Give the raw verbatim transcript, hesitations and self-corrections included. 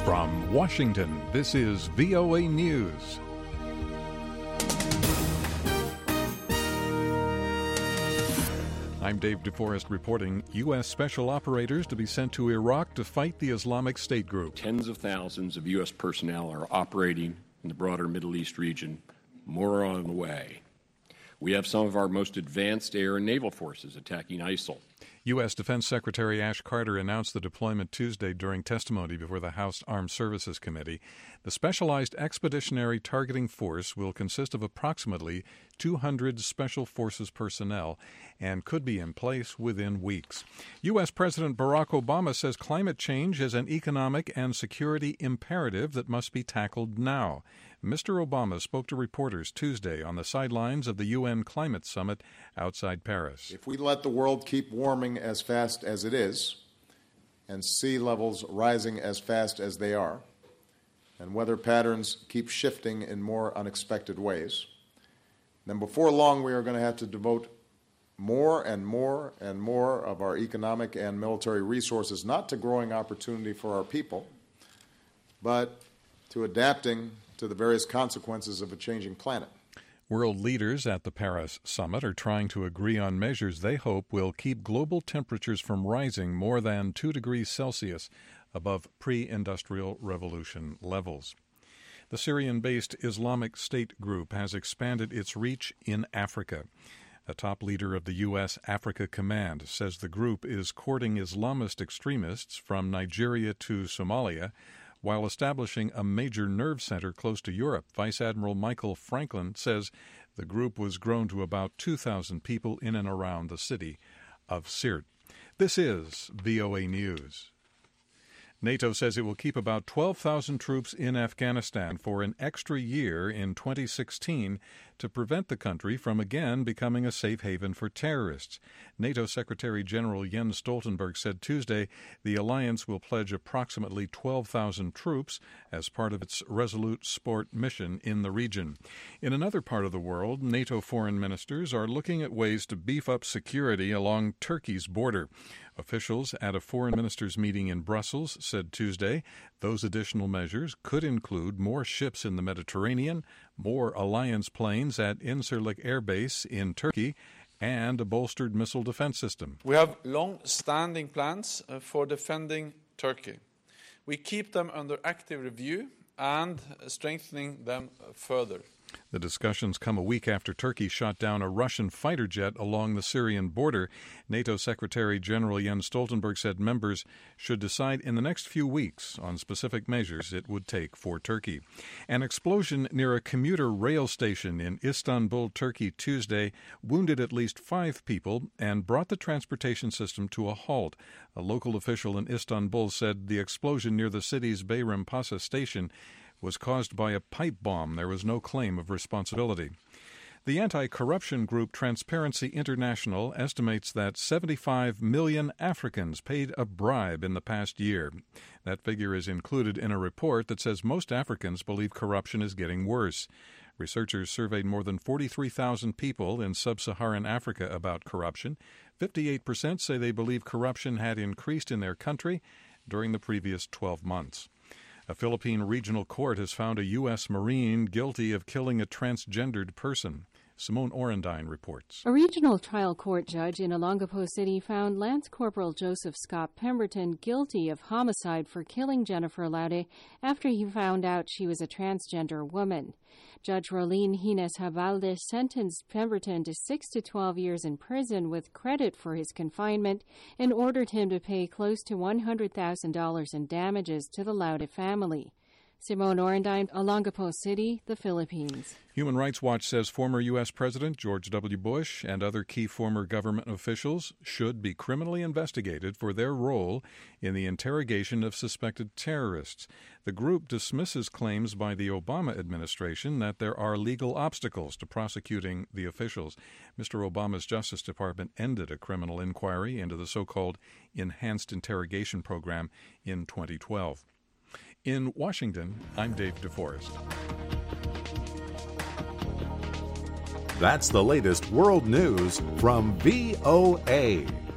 From Washington, this is V O A News. I'm Dave DeForest reporting U S special operators to be sent to Iraq to fight the Islamic State group. Tens of thousands of U S personnel are operating in the broader Middle East region. More are on the way. We have some of our most advanced air and naval forces attacking ISIL. U S Defense Secretary Ash Carter announced the deployment Tuesday during testimony before the House Armed Services Committee. The Specialized Expeditionary Targeting Force will consist of approximately two hundred Special Forces personnel and could be in place within weeks. U S President Barack Obama says climate change is an economic and security imperative that must be tackled now. Mister Obama spoke to reporters Tuesday on the sidelines of the U N Climate Summit outside Paris. If we let the world keep warming as fast as it is, and sea levels rising as fast as they are, and weather patterns keep shifting in more unexpected ways, then before long we are going to have to devote more and more and more of our economic and military resources not to growing opportunity for our people, but to adapting to the various consequences of a changing planet. World leaders at the Paris summit are trying to agree on measures they hope will keep global temperatures from rising more than two degrees Celsius above pre-industrial revolution levels. The Syrian-based Islamic State group has expanded its reach in Africa. A top leader of the U S Africa Command says the group is courting Islamist extremists from Nigeria to Somalia, while establishing a major nerve center close to Europe. Vice Admiral Michael Franklin says the group was grown to about two thousand people in and around the city of Sirte. This is V O A News. NATO says it will keep about twelve thousand troops in Afghanistan for an extra year in twenty sixteen to prevent the country from again becoming a safe haven for terrorists. NATO Secretary General Jens Stoltenberg said Tuesday the alliance will pledge approximately twelve thousand troops as part of its Resolute Support mission in the region. In another part of the world, NATO foreign ministers are looking at ways to beef up security along Turkey's border. Officials at a foreign ministers' meeting in Brussels said Tuesday those additional measures could include more ships in the Mediterranean, more alliance planes at Incirlik Air Base in Turkey, and a bolstered missile defense system. We have long-standing plans uh, for defending Turkey. We keep them under active review and strengthening them further. The discussions come a week after Turkey shot down a Russian fighter jet along the Syrian border. NATO Secretary General Jens Stoltenberg said members should decide in the next few weeks on specific measures it would take for Turkey. An explosion near a commuter rail station in Istanbul, Turkey, Tuesday wounded at least five people and brought the transportation system to a halt. A local official in Istanbul said the explosion near the city's Bayrampaşa station was caused by a pipe bomb. There was no claim of responsibility. The anti-corruption group Transparency International estimates that seventy-five million Africans paid a bribe in the past year. That figure is included in a report that says most Africans believe corruption is getting worse. Researchers surveyed more than forty-three thousand people in sub-Saharan Africa about corruption. fifty-eight percent say they believe corruption had increased in their country during the previous twelve months. A Philippine regional court has found a U S Marine guilty of killing a transgendered person. Simone Orendine reports. A regional trial court judge in Olongapo City found Lance Corporal Joseph Scott Pemberton guilty of homicide for killing Jennifer Laude after he found out she was a transgender woman. Judge Rolene Hines Havalde sentenced Pemberton to six to twelve years in prison with credit for his confinement and ordered him to pay close to one hundred thousand dollars in damages to the Laude family. Simone Orendine, Olongapo City, the Philippines. Human Rights Watch says former U S President George W. Bush and other key former government officials should be criminally investigated for their role in the interrogation of suspected terrorists. The group dismisses claims by the Obama administration that there are legal obstacles to prosecuting the officials. Mister Obama's Justice Department ended a criminal inquiry into the so-called Enhanced Interrogation Program in twenty twelve. In Washington, I'm Dave DeForest. That's the latest world news from V O A.